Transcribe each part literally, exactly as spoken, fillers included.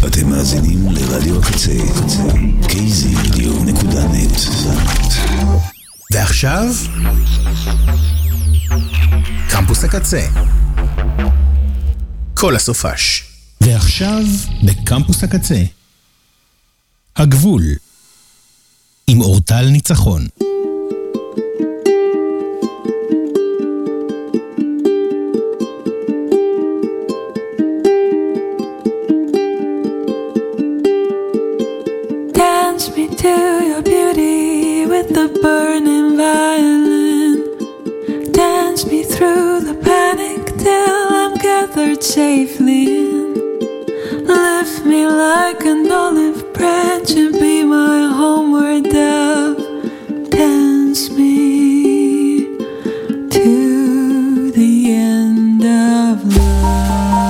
אתם מאזינים לרדיו הקצה, קיי זי רדיו נקודה נט. ועכשיו, קמפוס הקצה. כל הסופש. ועכשיו, בקמפוס הקצה. הגבול. עם אורטל ניצחון. To your beauty with the burning violin. Dance me through the panic till I'm gathered safely in. Lift me like an olive branch and be my homeward dove. Dance me to the end of love.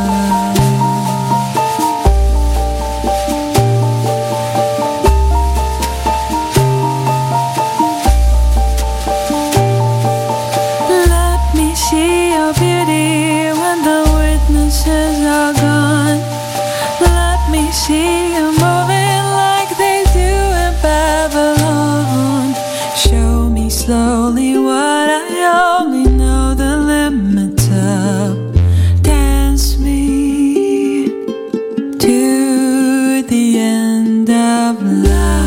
See you moving like they do in Babylon. Show me slowly what I only know the limits of. Dance me to the end of love.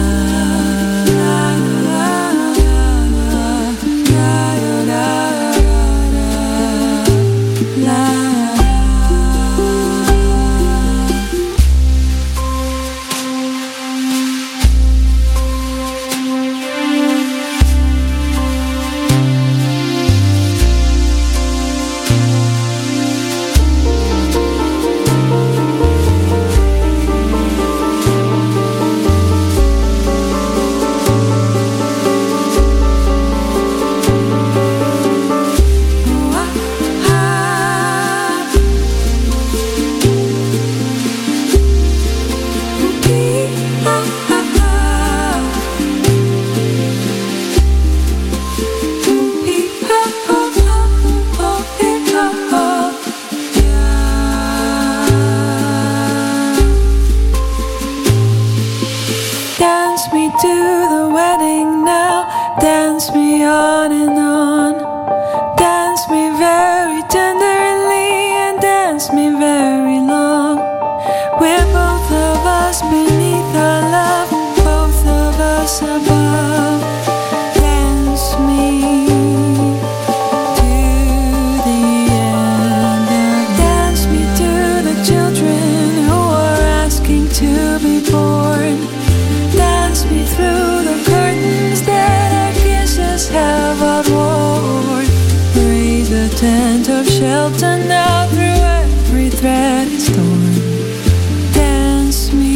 Tent of shelter now through every thread is torn. Dance me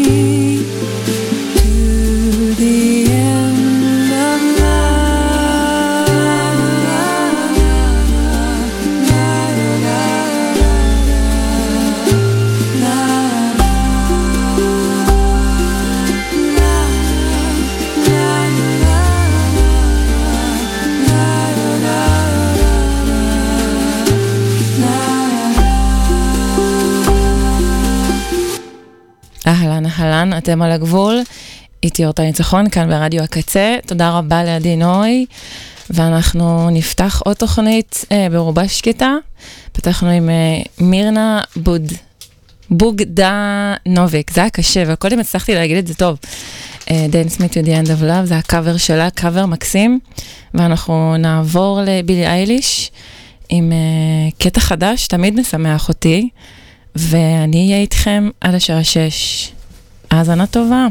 to the end of אהלן, אהלן, אתם על הגבול, איתי אורטל ניצחון, כאן ברדיו הקצה, תודה רבה לעדי נוי, ואנחנו נפתח עוד תוכנית אה, ברובה שקטה, פתחנו עם אה, מירנה בוד, בוגדנוביק, זה היה קשה, וקודם הצלחתי להגיד את זה טוב, אה, Dance Me to the End of Love, זה הקאבר שלה, קאבר מקסים, ואנחנו נעבור לבילי אייליש, עם אה, קטע חדש, תמיד משמח אותי, ואני אהיה איתכם עד השעה שש. האזנה טובה.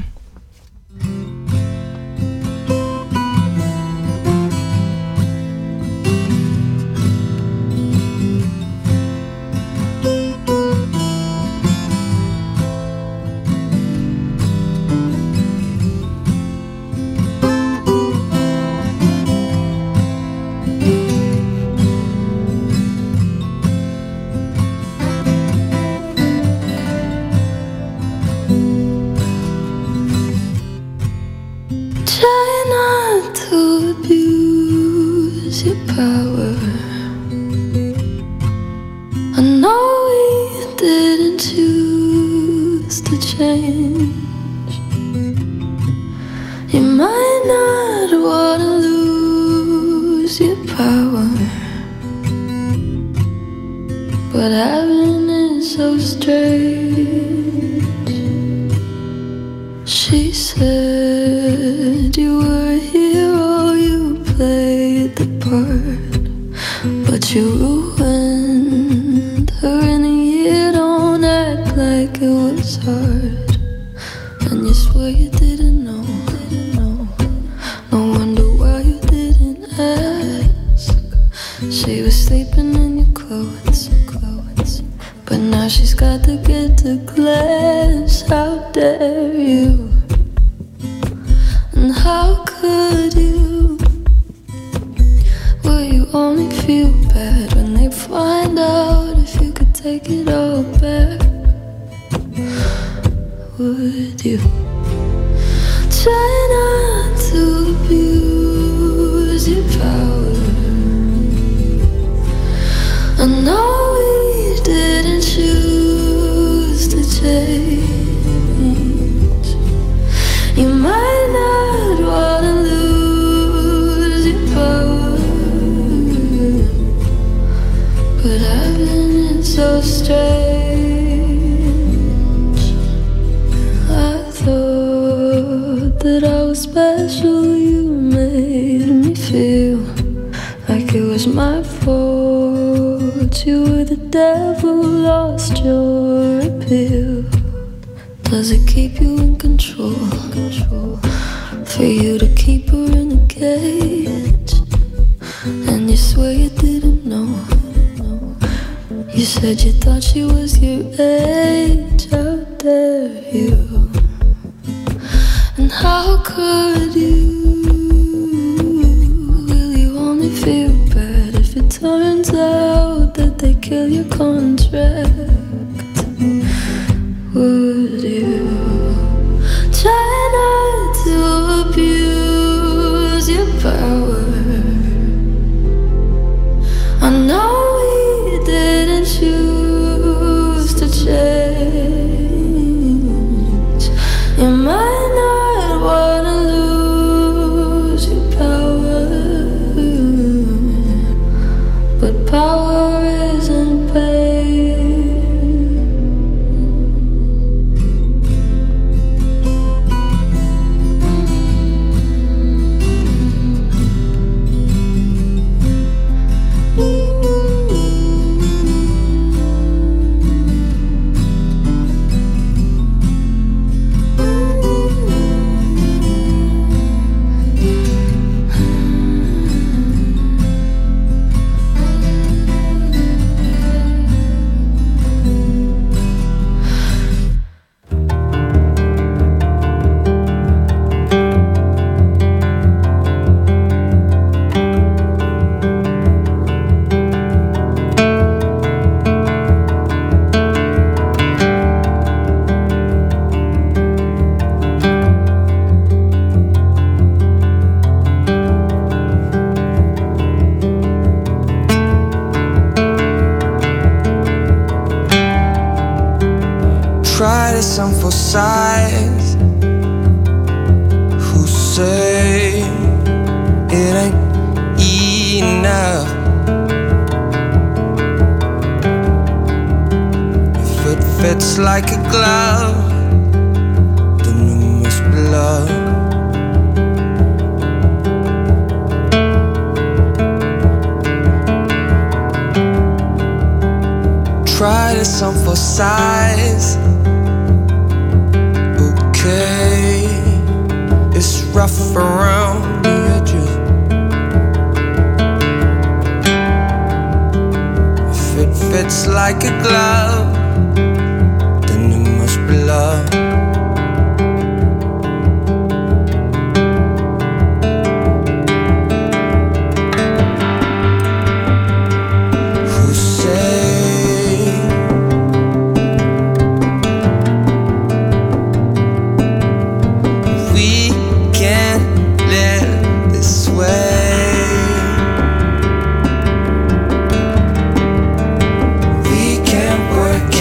choose to change. You might not wanna lose your power, but having it so strange. She said you were a hero, you played the part, but you ruined her in a year. Don't act like it was hard, and you swear you didn't know, didn't know. No wonder why you didn't ask. She was sleeping in your clothes, clothes, but now she's got to get to class. How dare you? And how could you? Will you only feel bad when they find out if you could take it all back? Would you try not to abuse your power? I know we didn't choose to change. You might not wanna lose your power, but having it so strange. I thought that I was special. You made me feel like it was my fault. You were the devil, lost your appeal. Does it keep you in control? Control for you to keep her in a cage, and you swear you didn't know. You said you thought she was your age. How dare you? And how could you? Will you only feel bad if it turns out that they kill your contract? Would you try not to abuse your power? I know we didn't choose to change. You might not wanna lose your power, but power isn't pain. Some for size who say it ain't enough. If it fits like a glove, then you must be loved. Try this on for size. Okay, it's rough around the edges. If it fits like a glove, then it must be love. Who say we can't work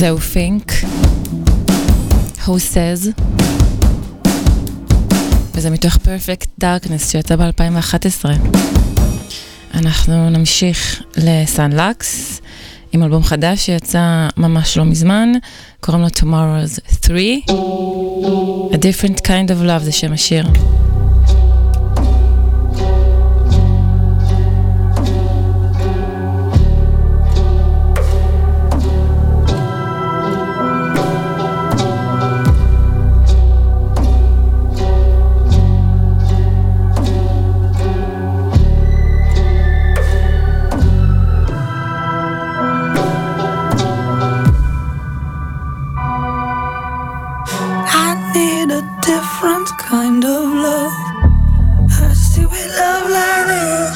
זהו פינק, Who Says, וזה מתוך Perfect Darkness שיצא ב-אלפיים ואחת עשרה. אנחנו נמשיך לסאנלקס עם אלבום חדש שיצא ממש לא מזמן, קוראים לו Tomorrow's three, A Different Kind of Love זה שם השיר. Kind of love hurts to be loved like this.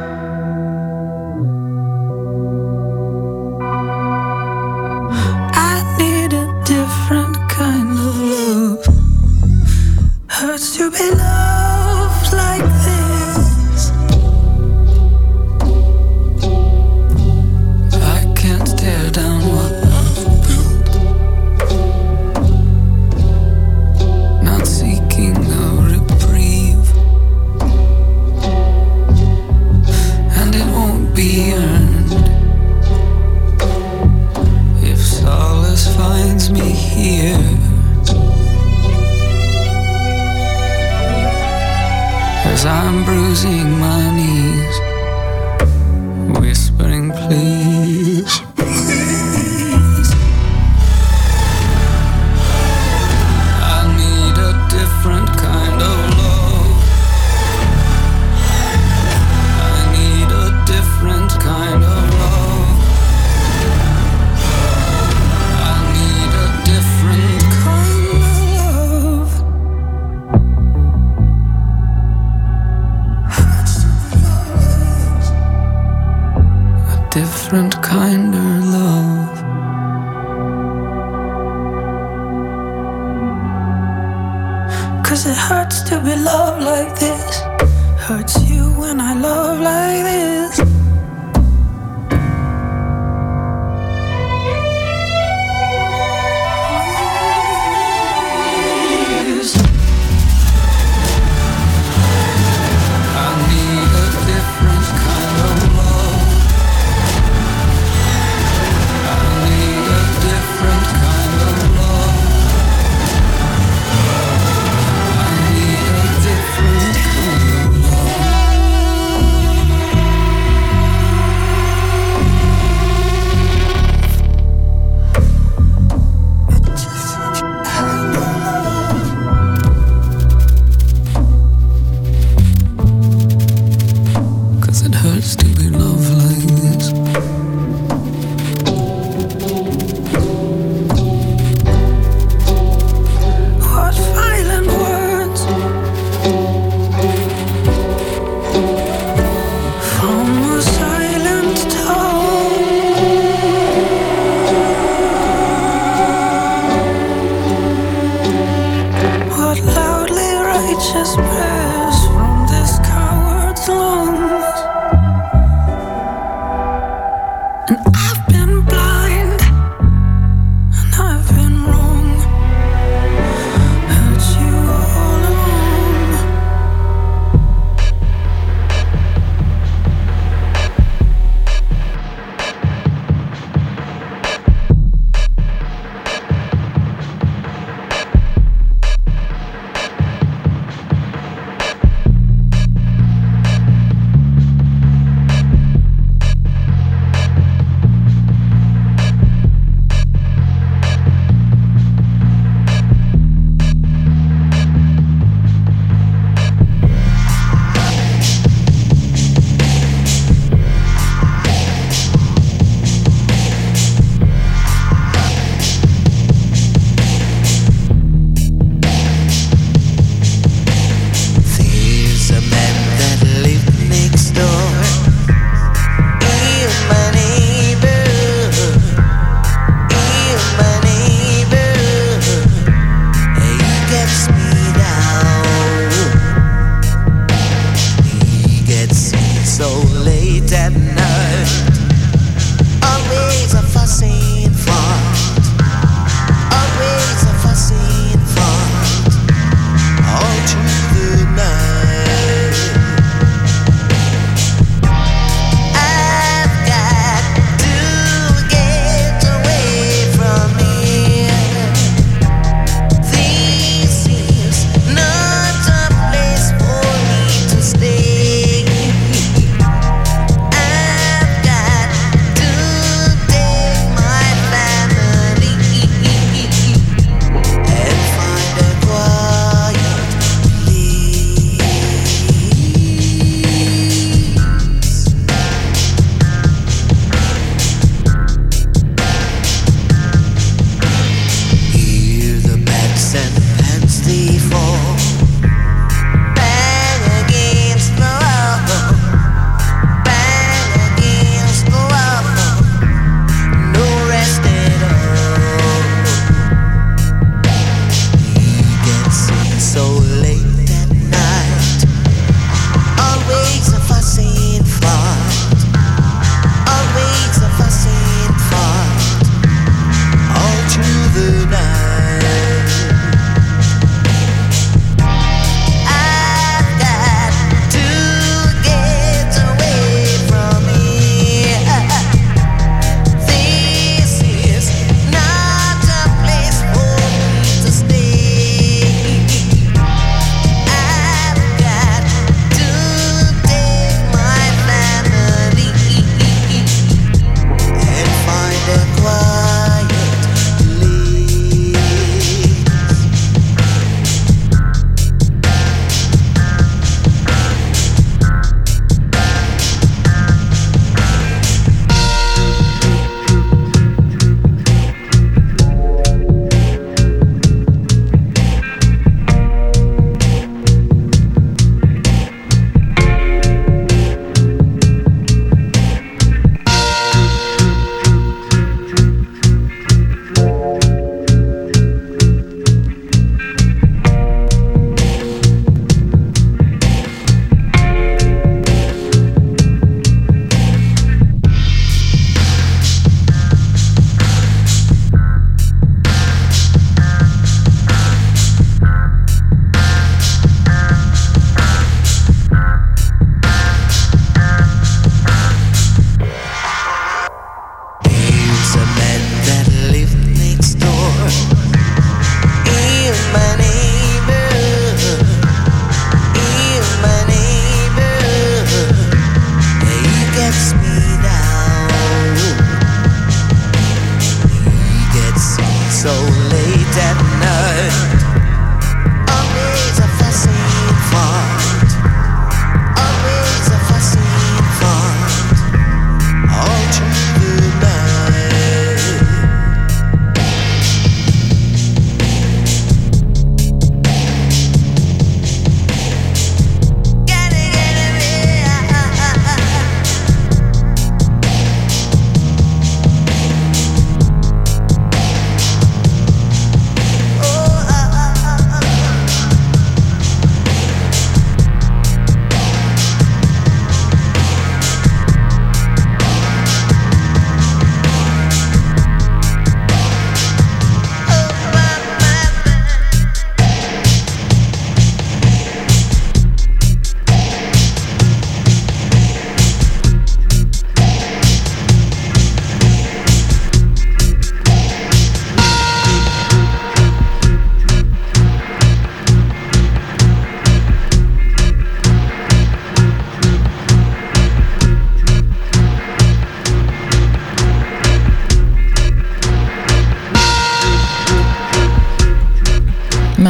I need a different kind of love. Hurts to be loved like this. I can't tear down what I've built. Not seeking a reprieve, and it won't be earned if solace finds me here. As I'm bruising my knees, whispering please, please. I need a different kind of love. I need a different kind of love. I need a different kind of love. A different kind of love. Cause it hurts to be loved like this. Hurts you when I love like this. I need a different kind of love. I need a different kind of love. I need a different kind of love. Cause it hurts to be loved like this. What violent words from a silent tongue. What loudly righteous prayers from this coward's lungs.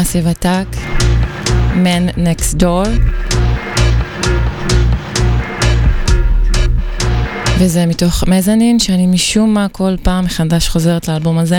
Massive Attack, Man Next Door. וזה מתוך מזנין, שאני משום מה כל פעם מחדש חוזרת לאלבום הזה.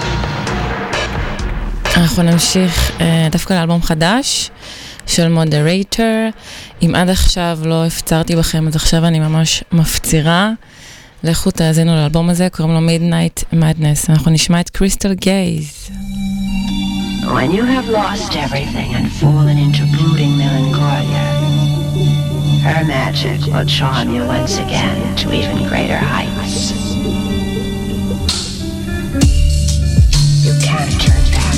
אנחנו נמשיך אה, דווקא לאלבום חדש של Moderator. אם עד עכשיו לא הפצרתי בכם, אז עכשיו אני ממש מפצירה. לכו תאזינו לאלבום הזה, קוראים לו Midnight Madness. אנחנו נשמע את Crystal Gaze. When you have lost everything and fallen into brooding melancholia, her magic will charm you once again to even greater heights. You can't turn back.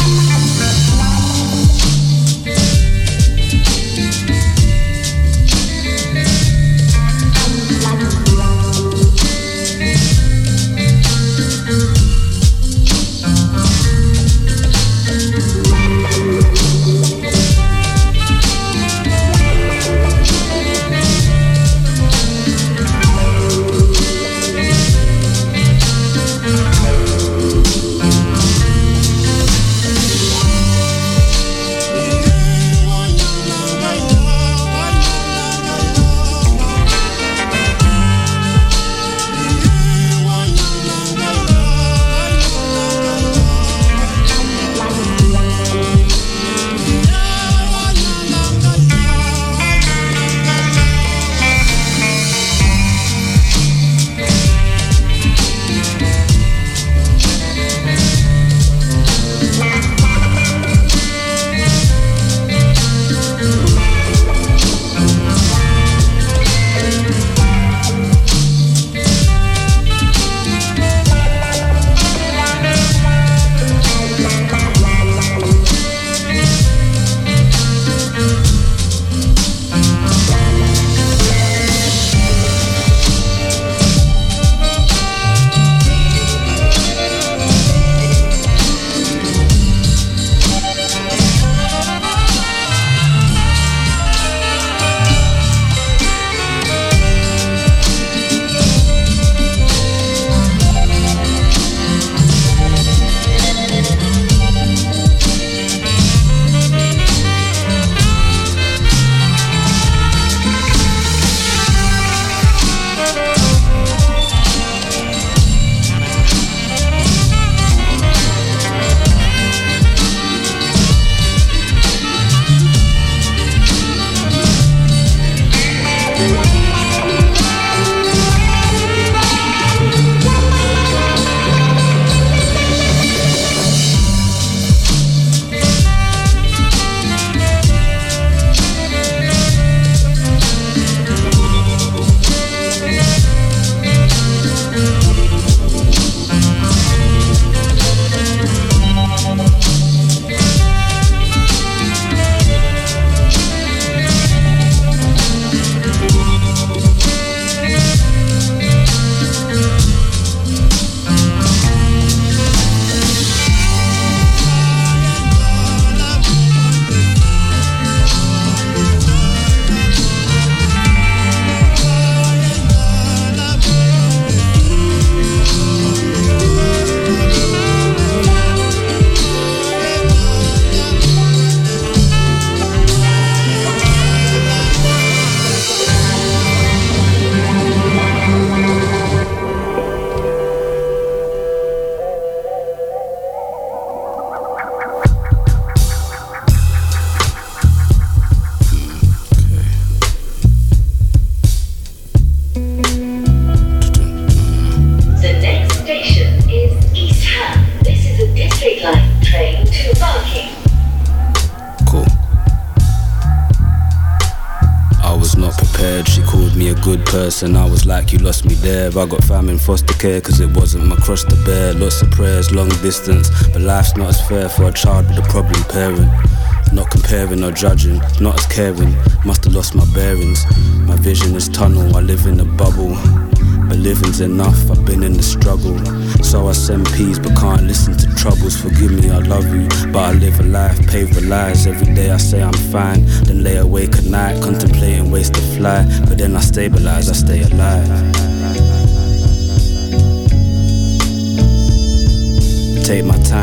And I was like, you lost me there. I got fam in foster care cause it wasn't my cross to bear. Lots of prayers, long distance, but life's not as fair for a child with a problem parent. Not comparing or judging, not as caring. Must have lost my bearings. My vision is tunnel, I live in a bubble. But living's enough, I've been in the struggle. So I send peace but can't listen to troubles. Forgive me, I love you, but I live a life paved with lies. Every day I say I'm fine, then lay awake at night contemplating ways to fly. But then I stabilize, I stay alive. Take my time,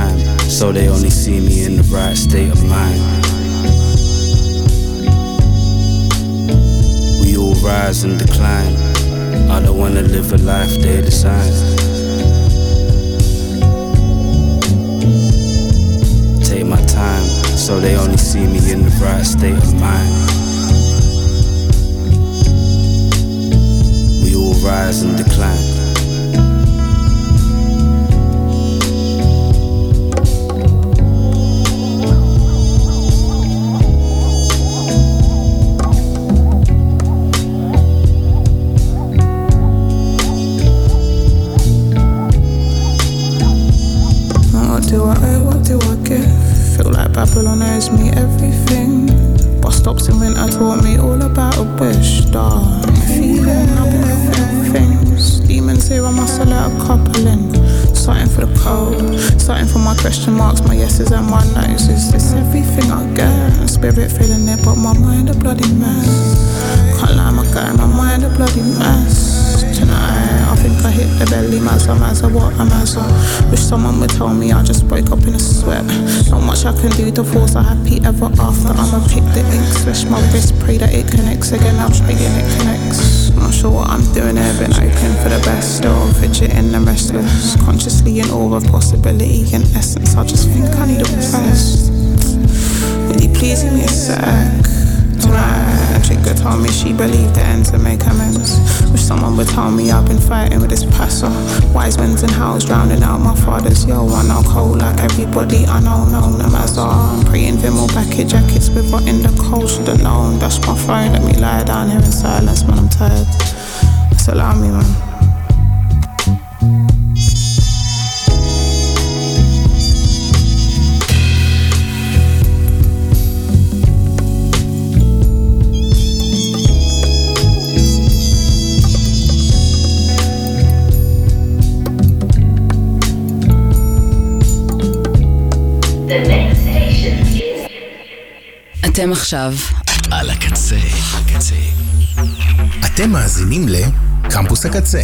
so they only see me in the right state of mind. We all rise and decline. I don't wanna live a life they design. Take my time, so they only see me in the right state of mind. We all rise and decline. Babylon owes me everything. Bus stops in winter taught me all about a bush. Dark feeling, I've been feeling things. Demons here, I must have let a couple in. Starting for the cold, starting for my question marks, my yeses and my no's. Is this everything I get? Spirit feeling it, but my mind a bloody mess. Can't lie, my guy, my mind a bloody mess. Tonight, I think I hit the belly, mazza, mazza, what a mazza. Wish someone would tell me I just woke up in a sweat. Not much I can do to force a happy ever after. I'ma pick the ink, slash my wrist, pray that it connects again. I'm praying it connects. Not sure what I'm doing here, been open for the best. Still fidgeting and restless, consciously in awe of possibility and essence. I just think I need a rest. Really pleasing me a sec. Tonight, a trigger told me she believed the end to make amends. Wish someone would tell me I've been fighting with this passer. Wise winds and howls drowning out my father's. Yo, I know cold like everybody I know, known them as I'm praying Vimal bucket jackets with what in the cold should've known. Dash my phone, let me lie down here in silence, man, I'm tired. Just allow me, man. אתם עכשיו על הקצה. הקצה. אתם מאזינים לקמפוס הקצה.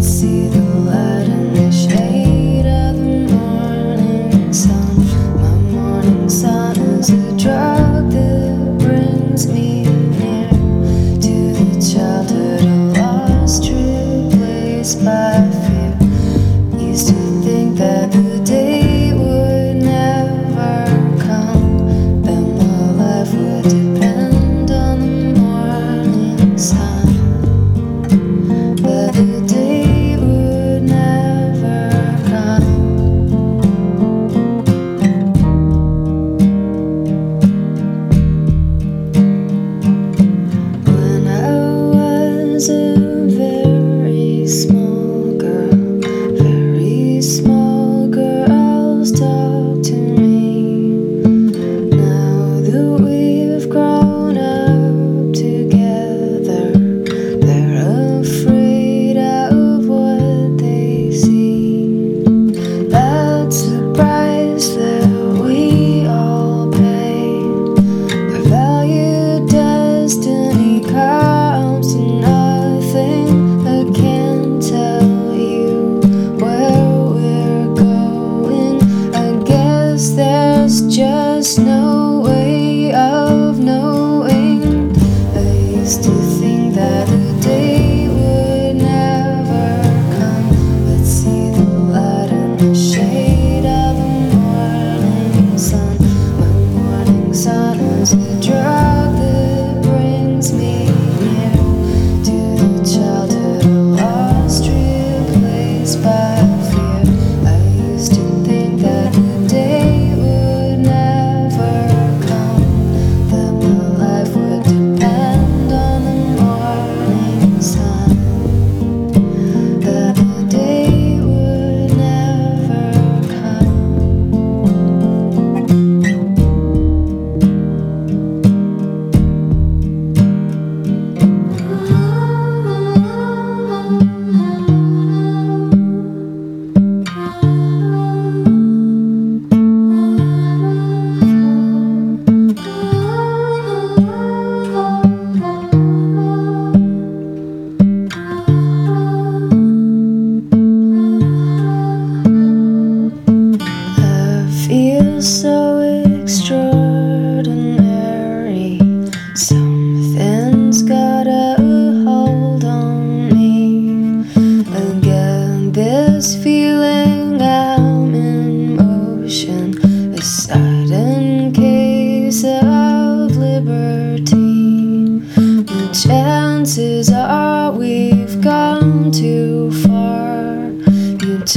My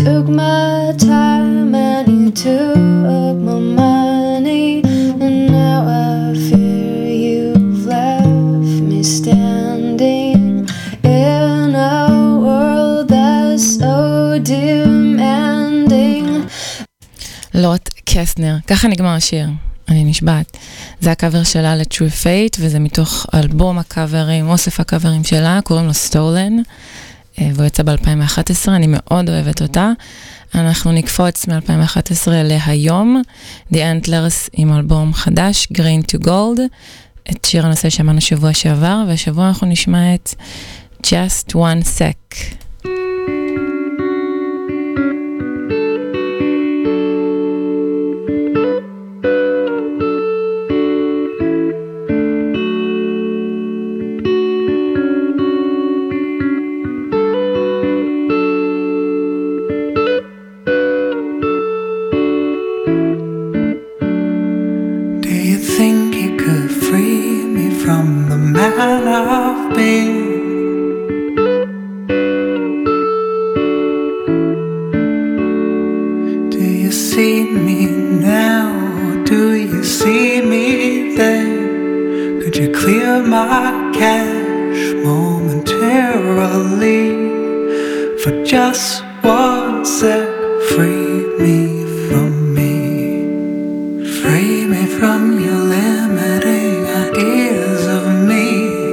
took my time and you took my money, and now I fear you've left me standing in a world that's so demanding. לוט קסטנר, ככה נגמר השיר, אני נשבעת. זה הקאבר שלה ל-True Fate, וזה מתוך אלבום הקאברים, אוסף הקאברים שלה, קוראים לו Stolen, והוא יצא ב-אלפיים ואחת עשרה, אני מאוד אוהבת אותה. אנחנו נקפוץ מ-אלפיים ואחת עשרה להיום, The Antlers עם אלבום חדש, Green to Gold, את שיר הנושא שמענו שבוע שעבר, והשבוע אנחנו נשמע את Just One Sec. Just one sec, free me from me. Free me from your limiting ideas of me.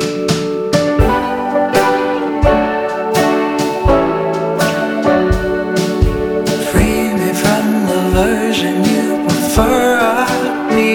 Free me from the version you prefer of me.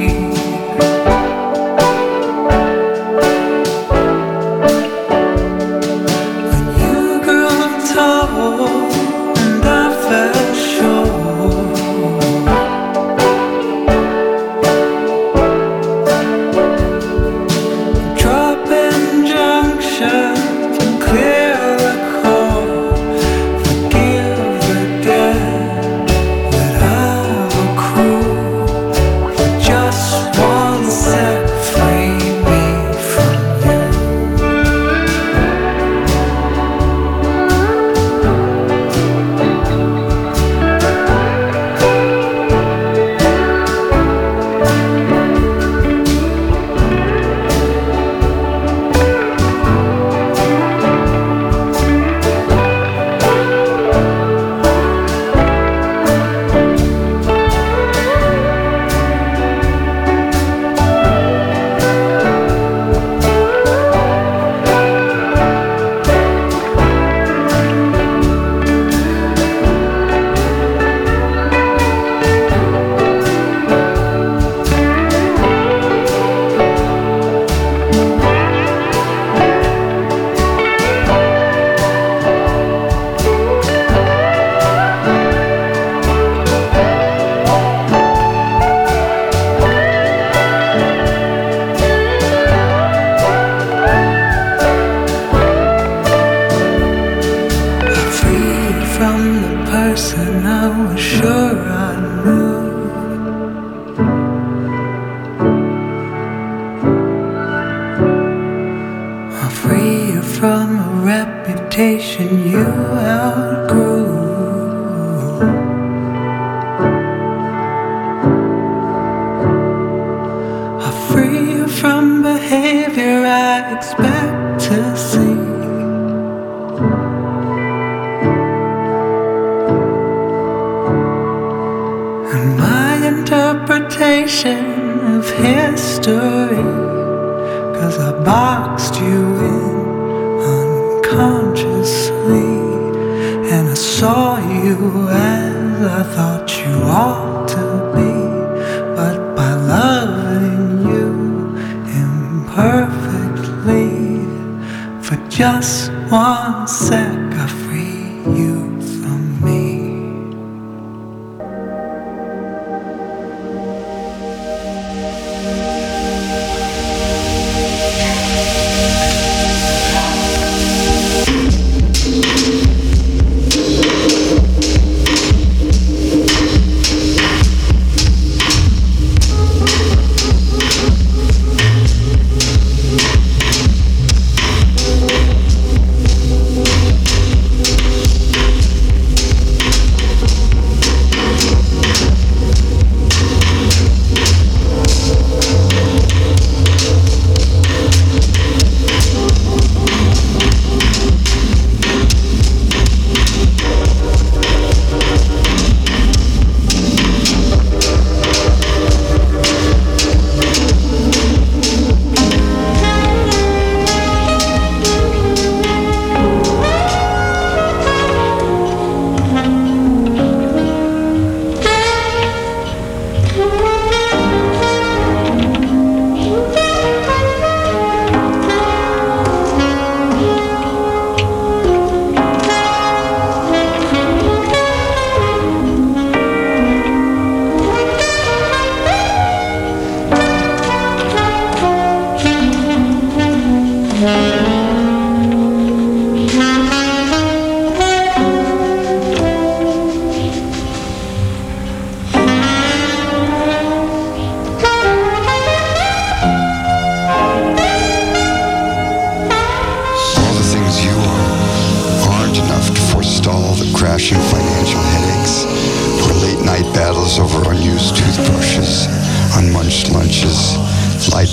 Just one sec, I free you from me.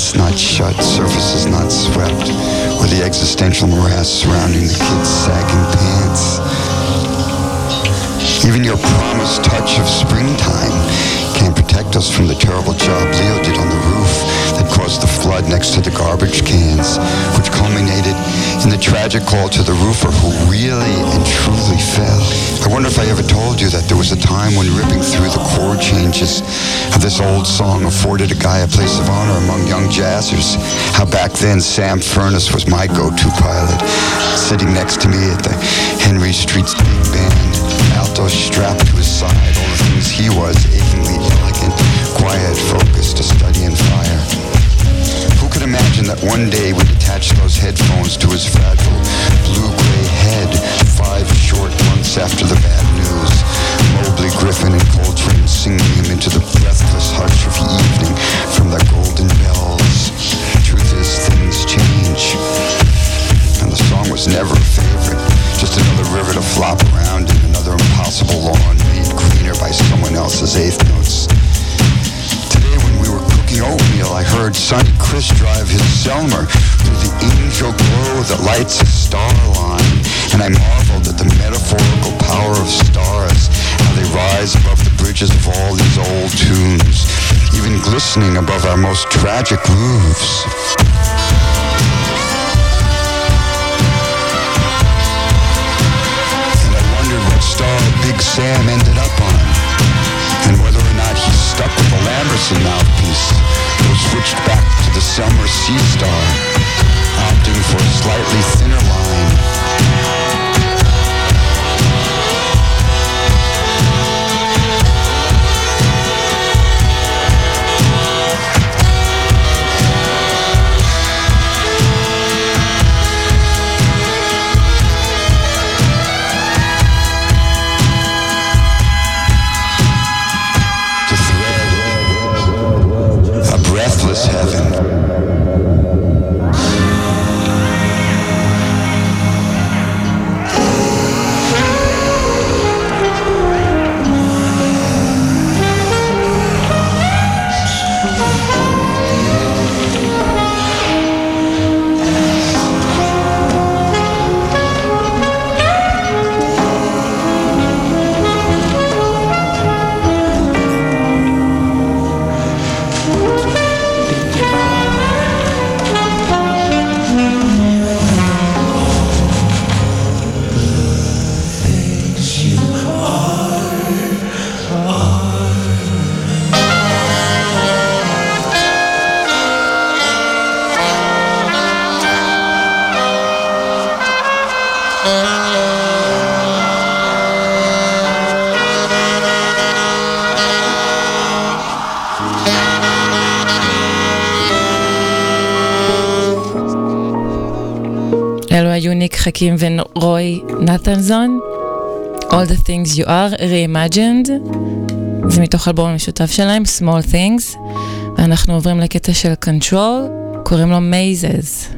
lids not shut, surfaces not swept, or the existential morass surrounding the kids' sagging pants. Even your promised touch of springtime can't protect us from the terrible job Leo did on the roof that caused the flood next to the garbage cans, which culminated in the tragic call to the roofer who really and truly fell. I wonder if I ever told you that there was a time when ripping through the chord changes of this old song afforded a guy a place of honor among young jazzers. How back then Sam Furness was my go-to pilot, sitting next to me at the Henry Street's big band, alto strapped to his side, all the things he was, achingly elegant, quiet, focused, a study in fire. Who could imagine that one day we'd attach those headphones to his fragile blue-gray head five short months after the bad news? Mobley, Griffin, and Coltrane singing him into the breathless hush of evening from their golden bells. Truth is, things change. And the song was never a favorite, just another river to flop around in, another impossible lawn made greener by someone else's eighth notes. Today when we were cooking oatmeal, I heard Sonny Chris drive his Selmer through the angel glow that lights a star line, and I marveled at the metaphorical power of stars, how they rise above the bridges of all these old tunes, even glistening above our most tragic roofs. Star Big Sam ended up on, and whether or not he's stuck with the Lamberson mouthpiece or switched back to the Selmer Sea Star, opting for a slightly thinner line. Breathless heaven. אלו היו ניק חכים ורוי נתנזון, All the Things You Are Reimagined, זה מתוך אלבום המשותף שלהם, Small Things, ואנחנו עוברים לקטע של Control, קוראים לו Mazes.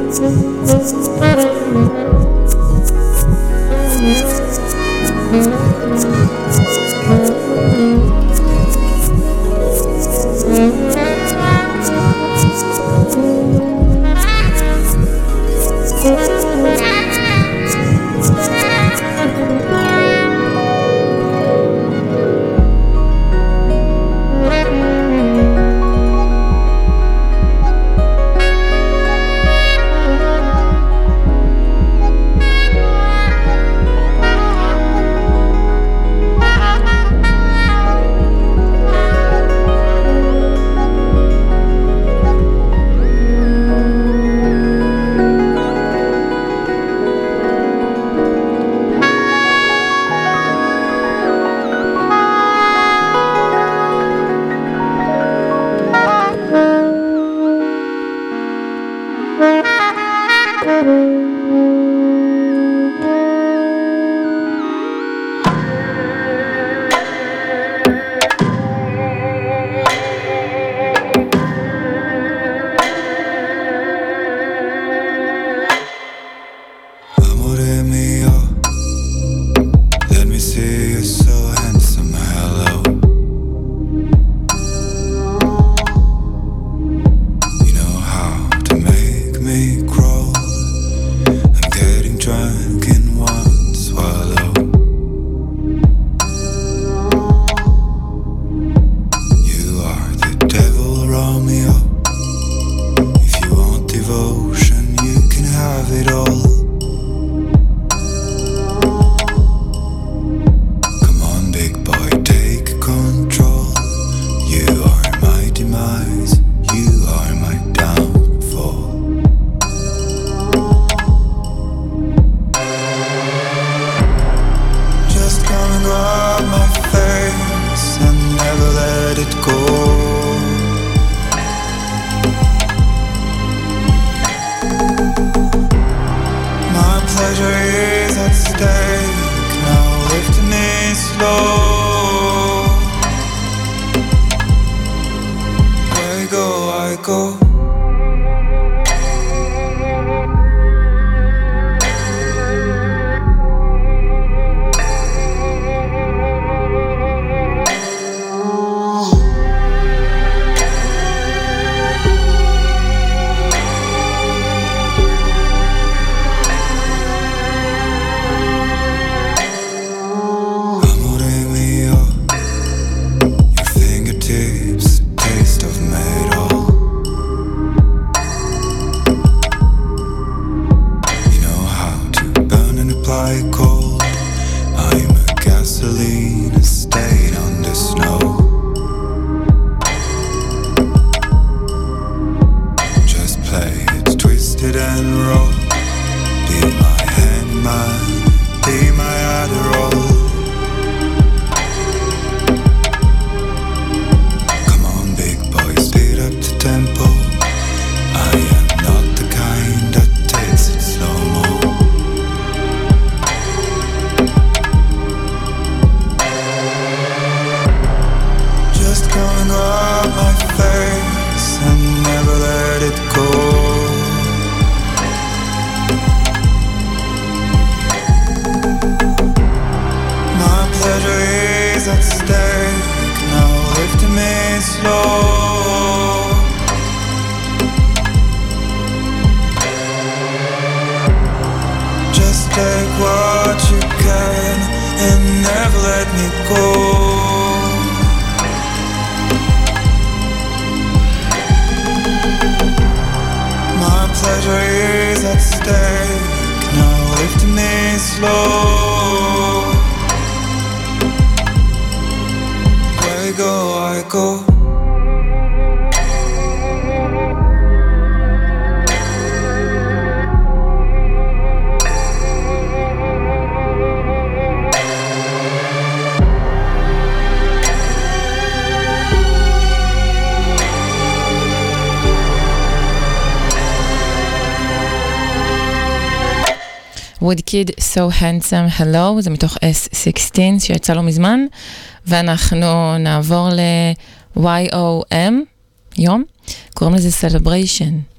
Woodkid So Handsome Hello, זה מתוך אס שש עשרה שיצא לו מזמן, ואנחנו נעבור ל-וואי או אם, יום, קוראים לזה Celebration.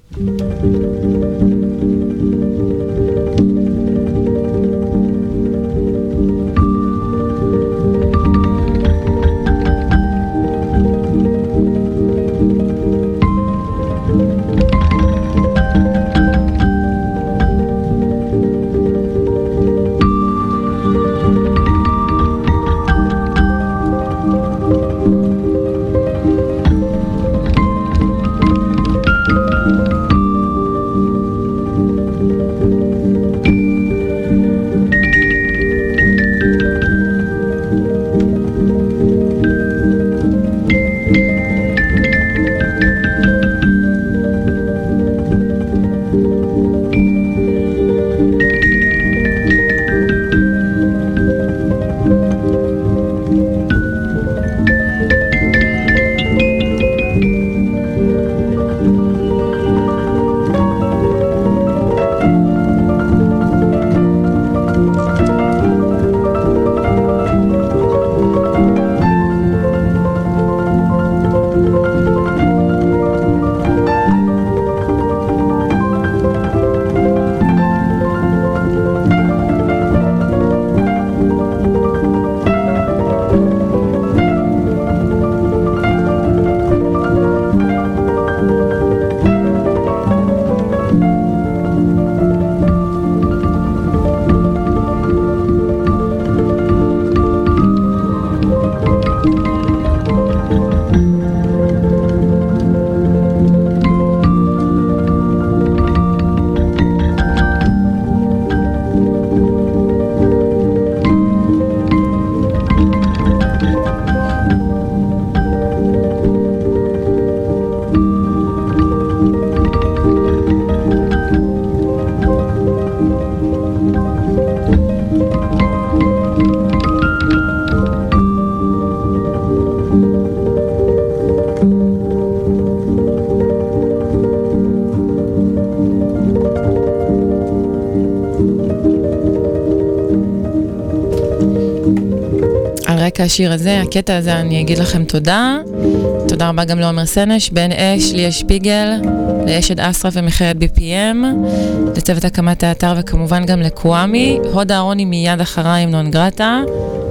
השיר הזה, הקטע הזה, אני אגיד לכם תודה. תודה רבה גם לעומר סנש, בן אש, ליה שפיגל, לאשד אסרף ומחרת בי פי אם, לצוות הקמת האתר וכמובן גם לקוואמי. הוד אהרוני מיד אחריי עם נון גרטה.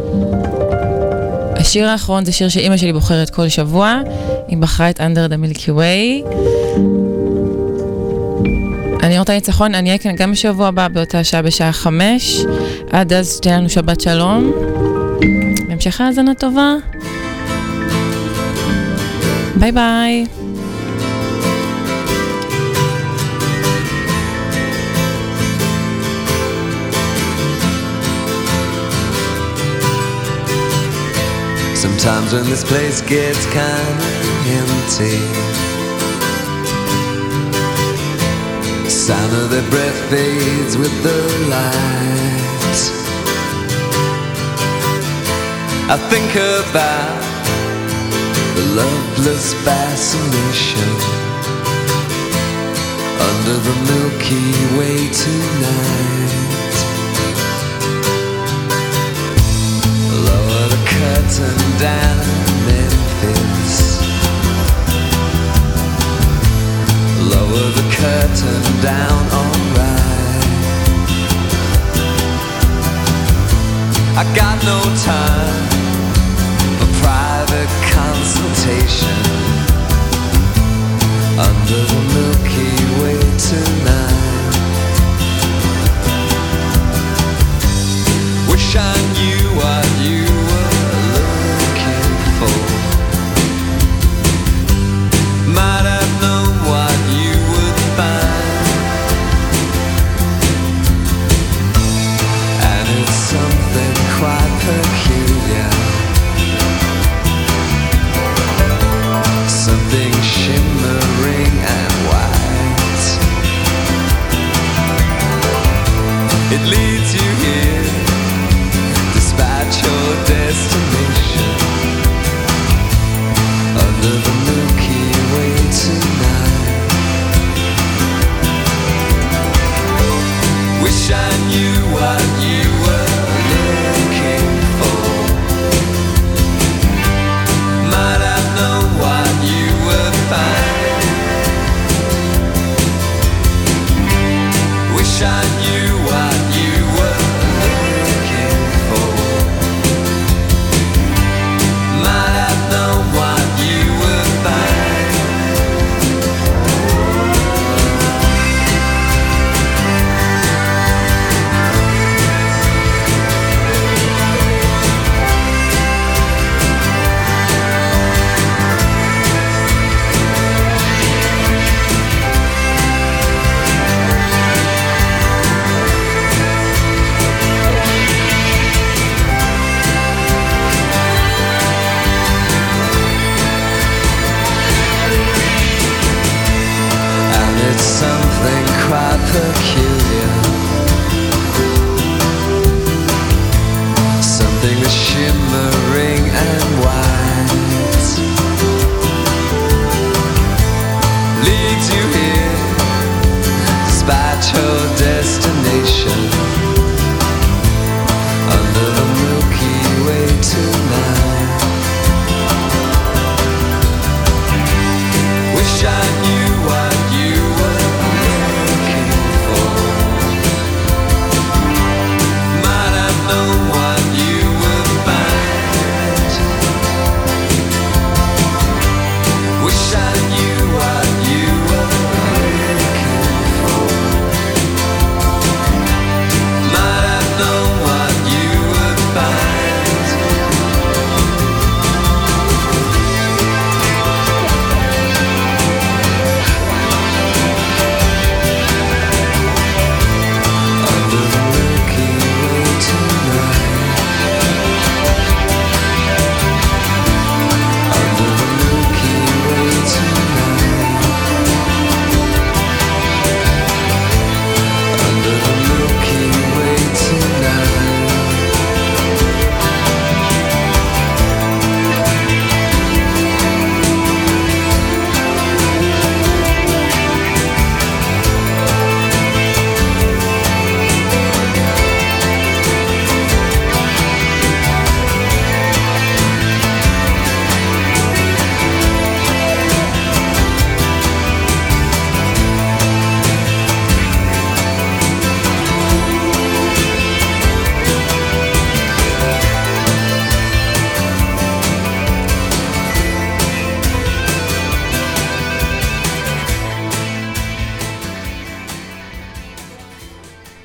השיר האחרון זה שיר שאימא שלי בוחרת כל שבוע, היא בחרה את Under the Milky Way. אני רוצה ניצחון, אני אהיה כאן גם בשבוע הבא באותה שעה בשעה חמש. עד אז שתהיה לנו שבת שלום. בהמשך האזנה טובה. ביי ביי. Sometimes when this place gets kind of empty, the sound of their breath fades with the light. I think about the loveless fascination under the Milky Way tonight. Lower the curtain down, Memphis. Lower the curtain down, alright. I got no time for private consultation under the Milky Way tonight. Wish I knew what you were looking for. Might have known what you would find. And it's something quite peculiar, something shimmering and white. It leads you here despite your destination under the